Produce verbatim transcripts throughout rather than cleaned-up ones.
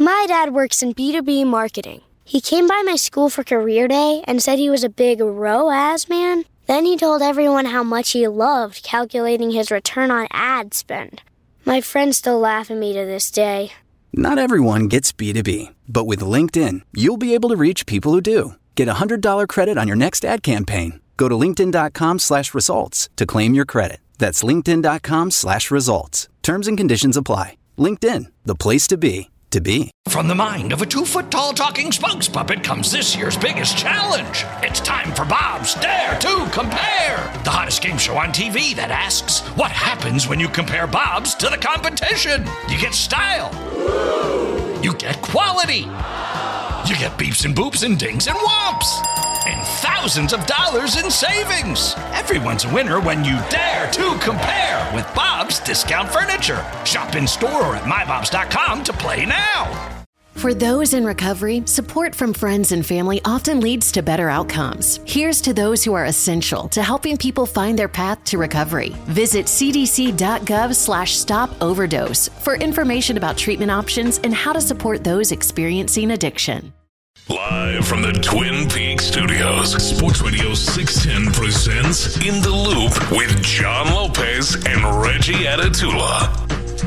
My dad works in B two B marketing. He came by my school for career day and said he was a big R O A S man. Then he told everyone how much he loved calculating his return on ad spend. My friends still laugh at me to this day. Not everyone gets B two B, but with LinkedIn, you'll be able to reach people who do. Get a one hundred dollars credit on your next ad campaign. Go to linkedin.com slash results to claim your credit. That's linkedin.com slash results. Terms and conditions apply. LinkedIn, the place to be, to be. From the mind of a two-foot-tall talking Spunks puppet comes this year's biggest challenge. It's time for Bob's Dare to Compare, the hottest game show on T V that asks, what happens when you compare Bob's to the competition? You get style. You get quality. You get beeps and boops and dings and whomps. And thousands of dollars in savings. Everyone's a winner when you dare to compare with Bob's Discount Furniture. Shop in store or at my bobs dot com to play now. For those in recovery, support from friends and family often leads to better outcomes. Here's to those who are essential to helping people find their path to recovery. Visit cdc.gov slash stop overdose for information about treatment options and how to support those experiencing addiction. Live from the Twin Peaks studios, Sports Radio six ten presents In the Loop with John Lopez and Reggie Atatula.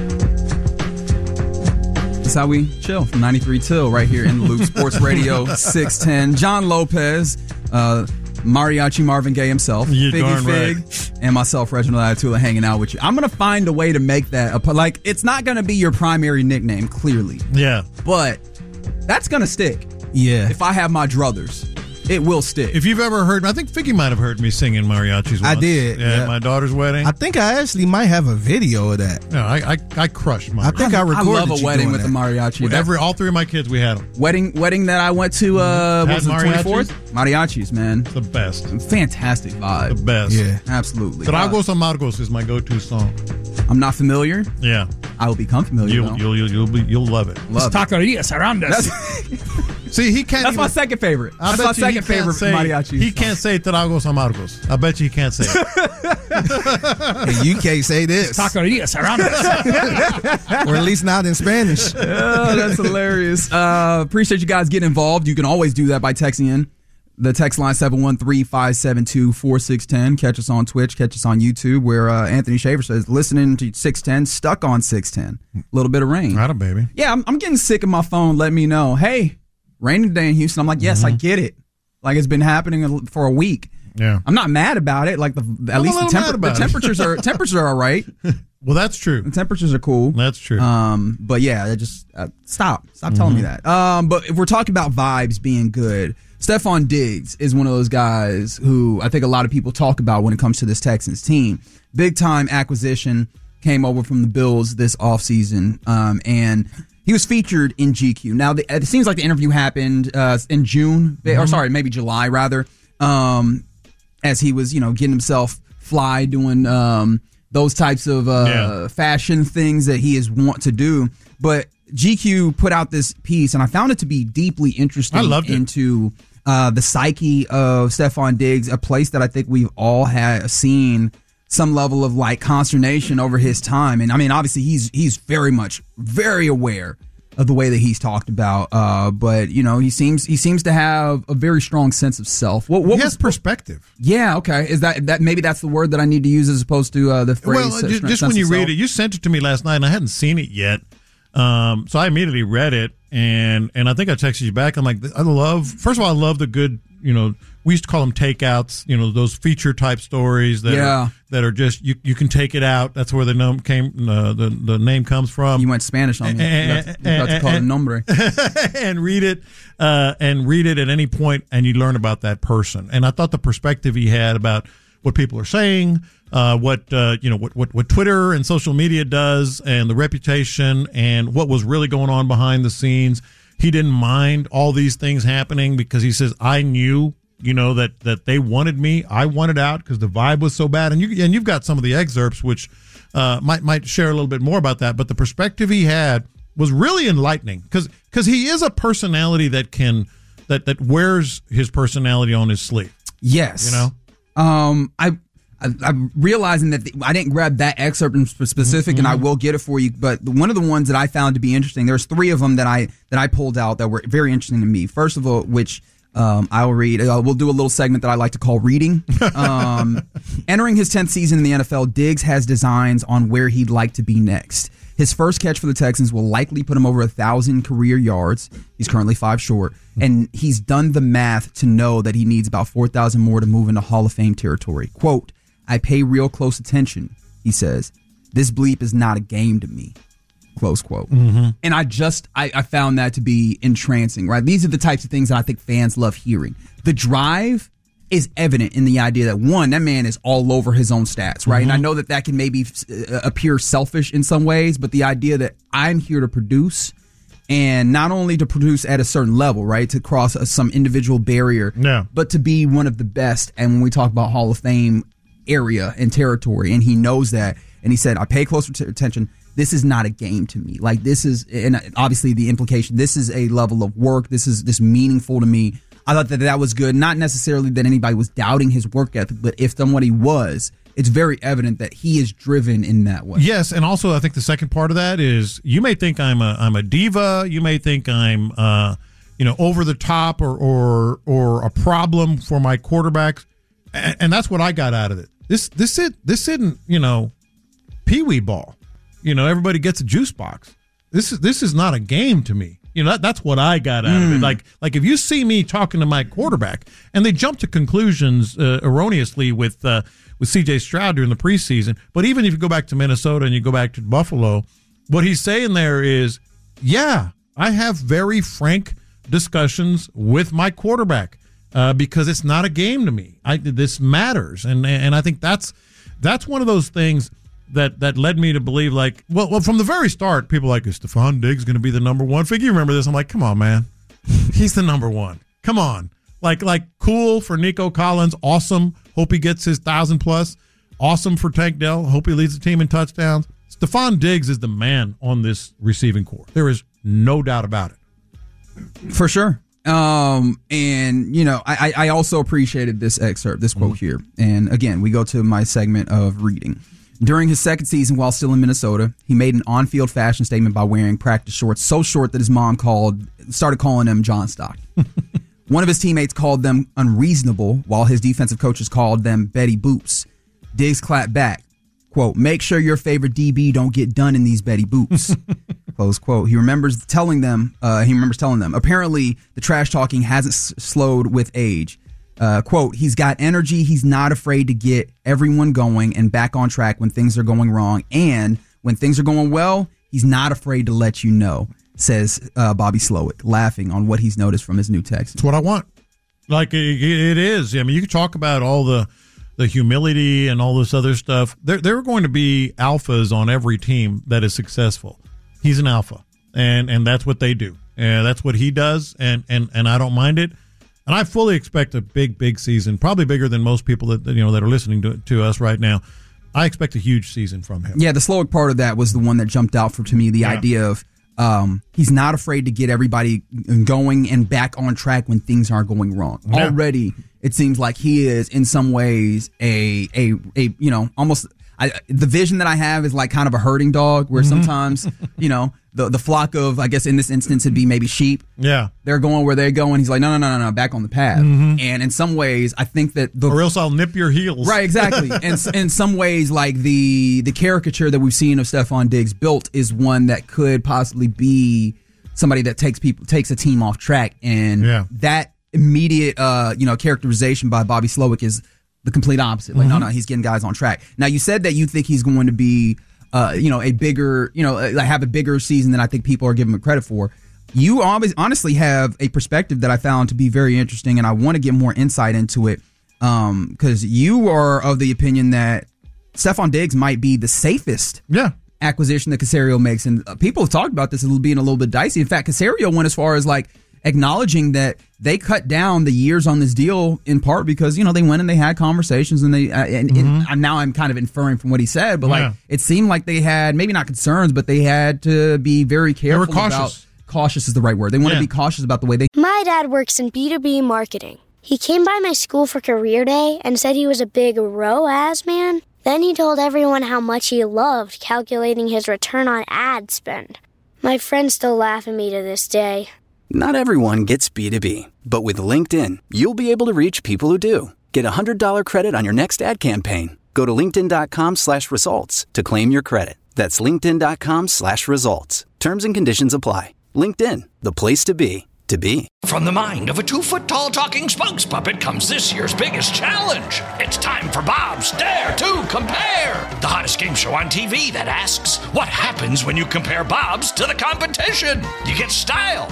That's how we chill from ninety-three till right here in the Loop. Sports Radio six ten. John Lopez, uh, Mariachi Marvin Gaye himself, You're Figgy Fig, right. and myself, Reginald Atatula, hanging out with you. I'm going to find a way to make that, a, like, it's not going to be your primary nickname, clearly. Yeah. But that's going to stick. Yeah. If I have my druthers, it will stick. If you've ever heard, I think Figgy might have heard me singing mariachis once. I did. Yeah, Yeah. at my daughter's wedding. I think I actually might have a video of that. No, I I, I crushed mariachis. I think I I recorded love a you wedding doing with that. a mariachi. That Every, all three of my kids, we had them. wedding wedding that I went to, uh, what was it, Had twenty-fourth? Mariachis, man. The best. Fantastic vibe. The best. Yeah. Absolutely. Tragos Amargos is my go-to song. Uh, I'm not familiar. Yeah. I will become familiar, You'll, though. you'll, you'll, you'll, be, you'll love it. Love it. Taquerias around us. That's, See, he can't that's my even, second favorite. I That's bet my you he second can't favorite say, mariachi. He can't say Tragos Amargos. I bet you he can't say it. And you can't say this. Taquerias around us. Or at least not in Spanish. Oh, that's hilarious. Uh, appreciate you guys getting involved. You can always do that by texting in. The text line seven one three, five seven two, four six one zero. Catch us on Twitch. Catch us on YouTube, where uh, Anthony Shaver says, listening to six ten, stuck on six ten. A little bit of rain. Right on, baby. Yeah, I'm, I'm getting sick of my phone letting me know, hey, raining today in Houston. I'm like, yes, Mm-hmm. I get it. Like, it's been happening for a week. Yeah. I'm not mad about it. Like, the, at I'm a least the, little temper- mad about the it. temperatures are temperatures are all right. Well, that's true. The temperatures are cool. That's true. Um, but yeah, it just uh, stop, stop telling me that. Um, but if we're talking about vibes being good, Stephon Diggs is one of those guys who I think a lot of people talk about when it comes to this Texans team. Big time acquisition, came over from the Bills this offseason, um, and he was featured in G Q. Now, the, it seems like the interview happened uh, in June, mm-hmm. or sorry, maybe July rather, um, as he was, you know, getting himself fly, doing um, those types of uh, Yeah. fashion things that he is want to do. But G Q put out this piece, and I found it to be deeply interesting. I loved it. Into uh, the psyche of Stephon Diggs, a place that I think we've all had seen some level of like consternation over his time. And I mean, obviously he's he's very much very aware of the way that he's talked about. Uh, but you know, he seems he seems to have a very strong sense of self. What, what he has was, perspective. Yeah, okay. Is that that maybe that's the word that I need to use as opposed to uh, the phrase? Well, uh, just, just sense when you of read self? it, you sent it to me last night, and I hadn't seen it yet. Um, so I immediately read it, and and I think I texted you back. I'm like, I love. First of all, I love the good. You know, we used to call them takeouts. You know, those feature type stories that Yeah. are, that are just you. You can take it out. That's where the name came. Uh, the the name comes from. You went Spanish on me. You got to, you got to call it nombre. and read it, uh, and read it at any point, and you learn about that person. And I thought the perspective he had about what people are saying, uh, what uh, you know, what, what what Twitter and social media does, and the reputation, and what was really going on behind the scenes. He didn't mind all these things happening because he says, I knew, you know, that, that they wanted me. I wanted out because the vibe was so bad. And you and you've got some of the excerpts which uh, might might share a little bit more about that. But the perspective he had was really enlightening because because he is a personality that can that that wears his personality on his sleeve. Yes. You know. Um, I I, I'm realizing that the, I didn't grab that excerpt in specific, mm-hmm. and I will get it for you. But one of the ones that I found to be interesting, there's three of them that I that I pulled out that were very interesting to me. First of all, which um, I'll read. Uh, we'll do a little segment that I like to call reading. Um, entering his tenth season in the N F L, Diggs has designs on where he'd like to be next. His first catch for the Texans will likely put him over a thousand career yards. He's currently five short, and he's done the math to know that he needs about four thousand more to move into Hall of Fame territory. Quote, I pay real close attention, he says. This bleep is not a game to me. Close quote. Mm-hmm. And I just, I, I found that to be entrancing, right? These are the types of things that I think fans love hearing. The drive is evident in the idea that, one, that man is all over his own stats, right? Mm-hmm. And I know that that can maybe uh, appear selfish in some ways, but the idea that I'm here to produce, and not only to produce at a certain level, right, to cross a, some individual barrier, yeah. but to be one of the best. And when we talk about Hall of Fame area and territory, and he knows that, and he said, I pay close t- attention. This is not a game to me. Like, this is, and obviously the implication, this is a level of work. This is this meaningful to me. I thought that that was good. Not necessarily that anybody was doubting his work ethic, but if somebody was, it's very evident that he is driven in that way. Yes, and also I think the second part of that is you may think I'm a I'm a diva. You may think I'm uh, you know over the top or or or a problem for my quarterbacks, and, and that's what I got out of it. This this it this isn't you know peewee ball. You know everybody gets a juice box. This is this is not a game to me. You know, that, that's what I got out mm. of it. Like, like if you see me talking to my quarterback, and they jump to conclusions uh, erroneously with uh, with C J Stroud during the preseason, but even if you go back to Minnesota and you go back to Buffalo, what he's saying there is, yeah, I have very frank discussions with my quarterback uh, because it's not a game to me. I this matters, and and I think that's that's one of those things that that led me to believe, like, well, well from the very start, people were like, is Stephon Diggs going to be the number one? Figure you remember this. I'm like, come on, man. He's the number one. Come on. Like, like cool for Nico Collins. Awesome. Hope he gets his one thousand plus. Awesome for Tank Dell. Hope he leads the team in touchdowns. Stephon Diggs is the man on this receiving corps. There is no doubt about it. For sure. Um, and, you know, I, I also appreciated this excerpt, this quote mm-hmm. here. And, again, we go to my segment of reading. During his second season while still in Minnesota, he made an on-field fashion statement by wearing practice shorts so short that his mom called started calling him John Stockton. One of his teammates called them unreasonable, while his defensive coaches called them Betty Boops. Diggs clapped back, quote, make sure your favorite D B don't get done in these Betty Boops. Close quote. He remembers telling them, uh, he remembers telling them, apparently the trash talking hasn't s- slowed with age. Uh, quote, he's got energy. He's not afraid to get everyone going and back on track when things are going wrong. And when things are going well, he's not afraid to let you know, says uh, Bobby Slowick, laughing on what he's noticed from his new Texans. That's what I want. Like, it, it is. I mean, you can talk about all the the humility and all this other stuff. There, there are going to be alphas on every team that is successful. He's an alpha, and, and that's what they do. And that's what he does, and, and, and I don't mind it. And I fully expect a big, big season, probably bigger than most people that you know that are listening to to us right now. I expect a huge season from him. Yeah, the Slowick part of that was the one that jumped out for to me. The yeah. idea of um, he's not afraid to get everybody going and back on track when things aren't going wrong. Yeah. Already, it seems like he is in some ways a a a you know almost. I, the vision that I have is like kind of a herding dog where mm-hmm. sometimes, you know, the the flock of, I guess in this instance, it'd be maybe sheep. Yeah. They're going where they're going. He's like, no, no, no, no, no, back on the path. Mm-hmm. And in some ways, I think that the. Or else I'll nip your heels. Right, exactly. And in some ways, like the the caricature that we've seen of Stephon Diggs built is one that could possibly be somebody that takes people takes a team off track. And yeah. that immediate, uh, you know, characterization by Bobby Slowick is the complete opposite. Like, mm-hmm. no, no, he's getting guys on track. Now, you said that you think he's going to be, uh, you know, a bigger, you know, uh, have a bigger season than I think people are giving him credit for. You always honestly have a perspective that I found to be very interesting, and I want to get more insight into it because um, you are of the opinion that Stephon Diggs might be the safest yeah. acquisition that Caserio makes. And uh, people have talked about this being a little bit dicey. In fact, Caserio went as far as like, acknowledging that they cut down the years on this deal in part because, you know, they went and they had conversations and they, uh, and, mm-hmm. and now I'm kind of inferring from what he said, but yeah. like it seemed like they had maybe not concerns, but they had to be very careful they were cautious. about, cautious is the right word. They want yeah. to be cautious about the way they. My dad works in B two B marketing. He came by my school for career day and said he was a big R O A S man. Then he told everyone how much he loved calculating his return on ad spend. My friends still laugh at me to this day. Not everyone gets B two B, but with LinkedIn, you'll be able to reach people who do. Get a one hundred dollars credit on your next ad campaign. Go to linkedin.com slash results to claim your credit. That's linkedin.com slash results. Terms and conditions apply. LinkedIn, the place to be, to be. From the mind of a two-foot-tall talking spokes puppet comes this year's biggest challenge. It's time for Bob's Dare to Compare, the hottest game show on T V that asks, what happens when you compare Bob's to the competition? You get style.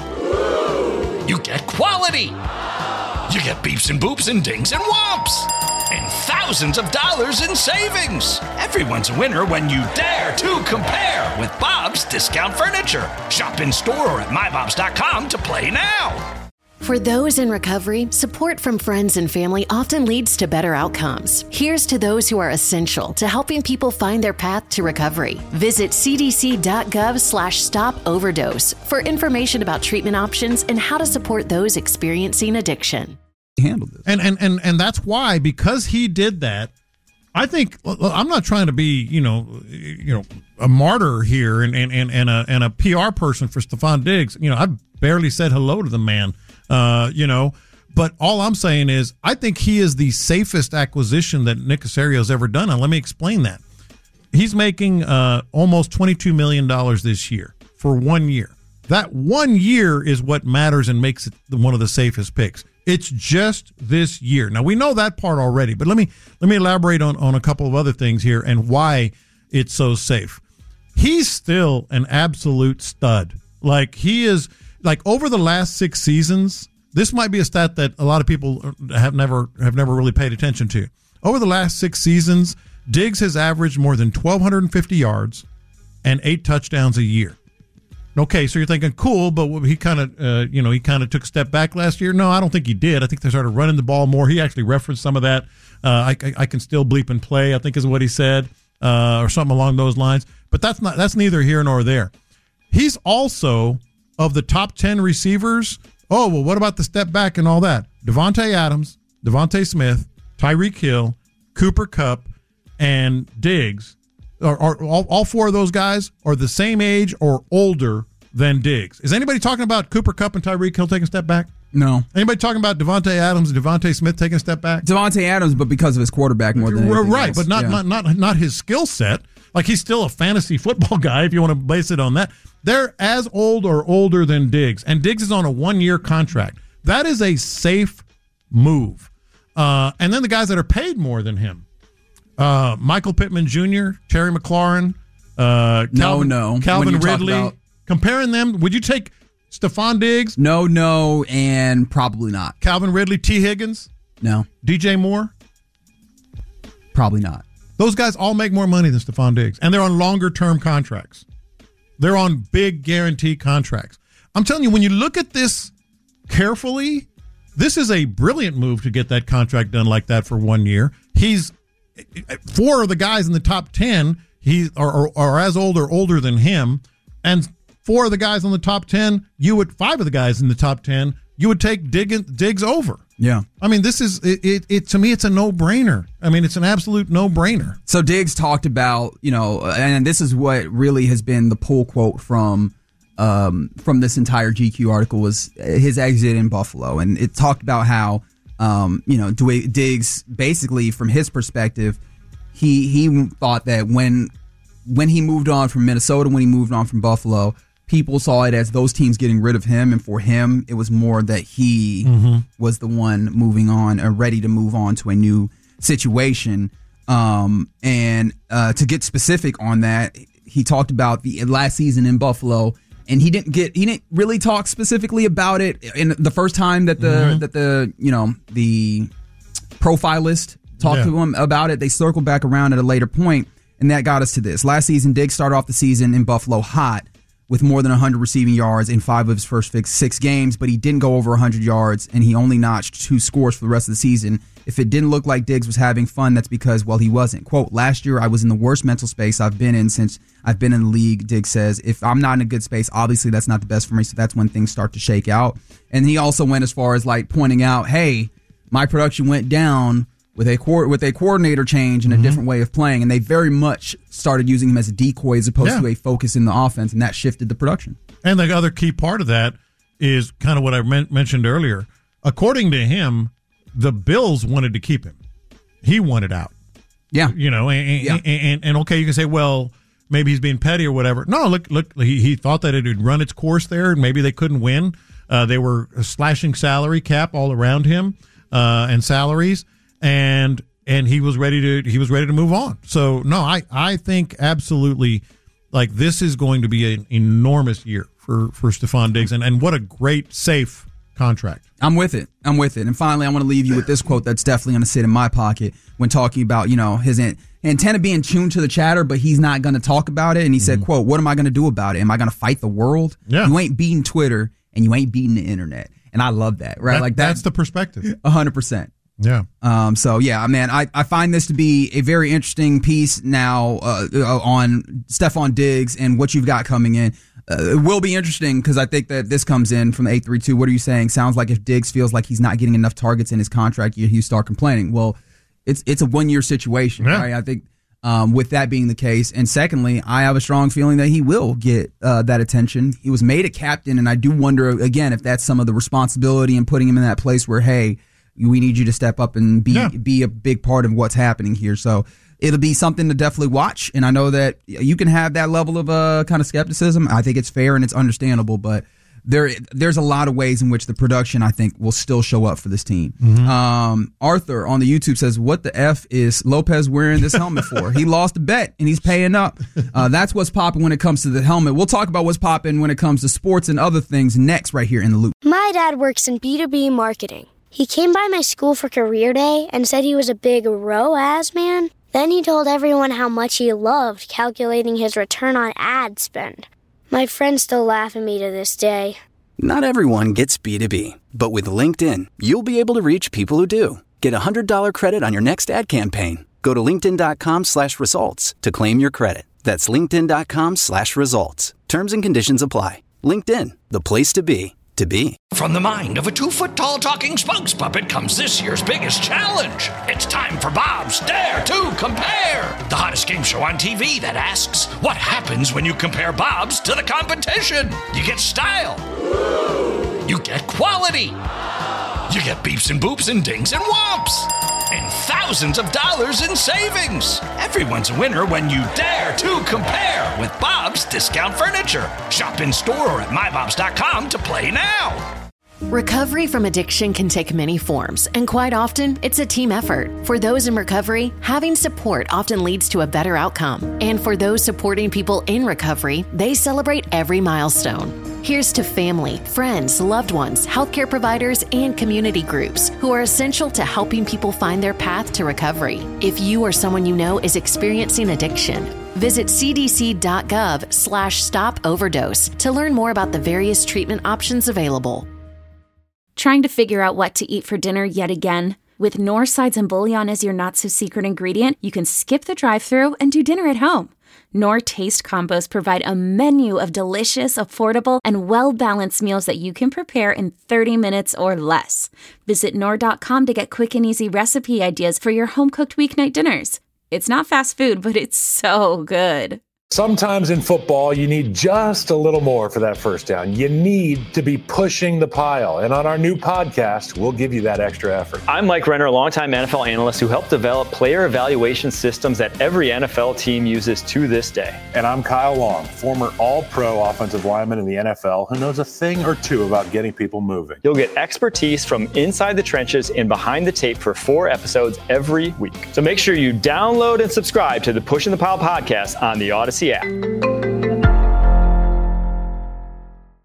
You get quality. You get beeps and boops and dings and whomps. And thousands of dollars in savings. Everyone's a winner when you dare to compare with Bob's Discount Furniture. Shop in store or at my bobs dot com to play now. For those in recovery, support from friends and family often leads to better outcomes. Here's to those who are essential to helping people find their path to recovery. Visit cdc.gov slash stop overdose for information about treatment options and how to support those experiencing addiction. Handled this. And, and and and that's why, because he did that, I think, I'm not trying to be, you know, you know, a martyr here and and, and, and a and a P R person for Stefon Diggs. You know, I've barely said hello to the man. Uh, you know, but all I'm saying is I think he is the safest acquisition that Nick Caserio's ever done. And let me explain that. He's making uh, almost twenty-two million dollars this year for one year. That one year is what matters and makes it one of the safest picks. It's just this year. Now, we know that part already, but let me let me elaborate on, on a couple of other things here and why it's so safe. He's still an absolute stud. Like, he is... Like, over the last six seasons, this might be a stat that a lot of people have never have never really paid attention to. Over the last six seasons, Diggs has averaged more than twelve fifty yards and eight touchdowns a year. Okay, so you're thinking, cool, but he kind of, uh, you know, he kind of took a step back last year. No, I don't think he did. I think they started running the ball more. He actually referenced some of that. Uh, I, I, I can still bleep and play, I think is what he said, uh, or something along those lines. But that's not that's neither here nor there. He's also... Of the top ten receivers, oh, well, what about the step back and all that? Devontae Adams, Devontae Smith, Tyreek Hill, Cooper Kupp, and Diggs, are, are all, all four of those guys are the same age or older than Diggs. Is anybody talking about Cooper Kupp and Tyreek Hill taking a step back? No. Anybody talking about Devontae Adams and Devontae Smith taking a step back? Devontae Adams, but because of his quarterback more than anything right, else. but not, yeah. not not not his skill set. Like, he's still a fantasy football guy if you want to base it on that. They're as old or older than Diggs, and Diggs is on a one-year contract. That is a safe move. Uh, and then the guys that are paid more than him, uh, Michael Pittman Junior, Terry McLaurin, uh, Calvin, no, no. Calvin When you talk Ridley. about- Comparing them, would you take Stefon Diggs, No, no, and probably not. Calvin Ridley, T. Higgins, No, D J Moore? probably not. Those guys all make more money than Stefon Diggs, and they're on longer-term contracts. They're on big guarantee contracts. I'm telling you, when you look at this carefully, this is a brilliant move to get that contract done like that for one year. He's four of the guys in the top ten he are, are, are as old or older than him, and four of the guys on the top ten, you would five of the guys in the top ten, you would take Diggs, Diggs over. Yeah. I mean, this is it, it, it. To me, it's a no-brainer. I mean, it's an absolute no-brainer. So Diggs talked about, you know, and this is what really has been the pull quote from um, from this entire G Q article was his exit in Buffalo, and it talked about how um, you know Diggs basically, from his perspective, he he thought that when when he moved on from Minnesota, when he moved on from Buffalo, people saw it as those teams getting rid of him, and for him, it was more that he mm-hmm. was the one moving on or ready to move on to a new situation. Um, and uh, to get specific on that, he talked about the last season in Buffalo, and he didn't get he didn't really talk specifically about it. In the first time that the mm-hmm. that the you know the profilist talked yeah. to him about it, they circled back around at a later point, and that got us to this. Last season, Diggs started off the season in Buffalo hot, with more than one hundred receiving yards in five of his first six games, but he didn't go over one hundred yards, and he only notched two scores for the rest of the season. If it didn't look like Diggs was having fun, that's because, well, he wasn't. Quote, last year I was in the worst mental space I've been in since I've been in the league, Diggs says. If I'm not in a good space, obviously that's not the best for me, so that's when things start to shake out. And he also went as far as, like, pointing out, hey, my production went down with a co- with a coordinator change and a mm-hmm. different way of playing, and they very much started using him as a decoy as opposed yeah. to a focus in the offense, and that shifted the production. And the other key part of that is kind of what I men- mentioned earlier. According to him, the Bills wanted to keep him. He wanted out. Yeah. You know, and, yeah. and, and, and okay, you can say, well, maybe he's being petty or whatever. No, look, look, he, he thought that it had run its course there, and maybe they couldn't win. Uh, they were slashing salary cap all around him uh, and salaries, and and he was ready to he was ready to move on. So no, I, I think absolutely, like, this is going to be an enormous year for for Stephon Diggs, and, and what a great safe contract. I'm with it. I'm with it. And finally, I want to leave you with this quote that's definitely going to sit in my pocket when talking about, you know, his an- antenna being tuned to the chatter, but he's not going to talk about it. And he mm-hmm. said, quote, "What am I going to do about it? Am I going to fight the world? Yeah. You ain't beating Twitter and you ain't beating the internet." And I love that, right? That, like that, that's the perspective. A hundred percent. Yeah. Um. So yeah, man, I, I find this to be a very interesting piece now uh, on Stephon Diggs and what you've got coming in. Uh, it will be interesting because I think that this comes in from eight three two. What are you saying? Sounds like if Diggs feels like he's not getting enough targets in his contract, you, you start complaining. Well, it's it's a one year situation, yeah. right? I think um, with that being the case, and secondly, I have a strong feeling that he will get uh, that attention. He was made a captain, and I do wonder again if that's some of the responsibility in putting him in that place where, hey, we need you to step up and be yeah. be a big part of what's happening here. So it'll be something to definitely watch. And I know that you can have that level of uh, kind of skepticism. I think it's fair and it's understandable, but there there's a lot of ways in which the production, I think, will still show up for this team. Mm-hmm. Um, Arthur on the YouTube says, "What the F is Lopez wearing this helmet for? He lost a bet and he's paying up." Uh, that's what's popping when it comes to the helmet. We'll talk about what's popping when it comes to sports and other things next right here in The Loop. My dad works in B two B marketing. He came by my school for career day and said he was a big R O A S man. Then he told everyone how much he loved calculating his return on ad spend. My friends still laugh at me to this day. Not everyone gets B two B, but with LinkedIn, you'll be able to reach people who do. Get a one hundred dollars credit on your next ad campaign. Go to linkedin.com slash results to claim your credit. That's linkedin.com slash results. Terms and conditions apply. LinkedIn, the place to be, to be. From the mind of a two-foot-tall talking spokes puppet comes this year's biggest challenge. It's time for Bob's Dare to Compare, the hottest game show on T V that asks, what happens when you compare Bob's to the competition? You get style. You get quality. You get beeps and boops and dings and whomps. And thousands of dollars in savings. Everyone's a winner when you dare to compare with Bob's Discount Furniture. Shop in store or at my bobs dot com to play now. Recovery from addiction can take many forms, and quite often, it's a team effort. For those in recovery, having support often leads to a better outcome. And for those supporting people in recovery, they celebrate every milestone. Here's to family, friends, loved ones, healthcare providers, and community groups who are essential to helping people find their path to recovery. If you or someone you know is experiencing addiction, visit cdc.gov slash stop overdose to learn more about the various treatment options available. Trying to figure out what to eat for dinner yet again? With Knorr sides and bouillon as your not-so-secret ingredient, you can skip the drive-thru and do dinner at home. Knorr Taste Combos provide a menu of delicious, affordable, and well-balanced meals that you can prepare in thirty minutes or less. Visit Knorr dot com to get quick and easy recipe ideas for your home-cooked weeknight dinners. It's not fast food, but it's so good. Sometimes in football, you need just a little more for that first down. You need to be pushing the pile. And on our new podcast, we'll give you that extra effort. I'm Mike Renner, a longtime N F L analyst who helped develop player evaluation systems that every N F L team uses to this day. And I'm Kyle Long, former all-pro offensive lineman in the N F L who knows a thing or two about getting people moving. You'll get expertise from inside the trenches and behind the tape for four episodes every week. So make sure you download and subscribe to the Pushing the Pile podcast on the Odyssey app.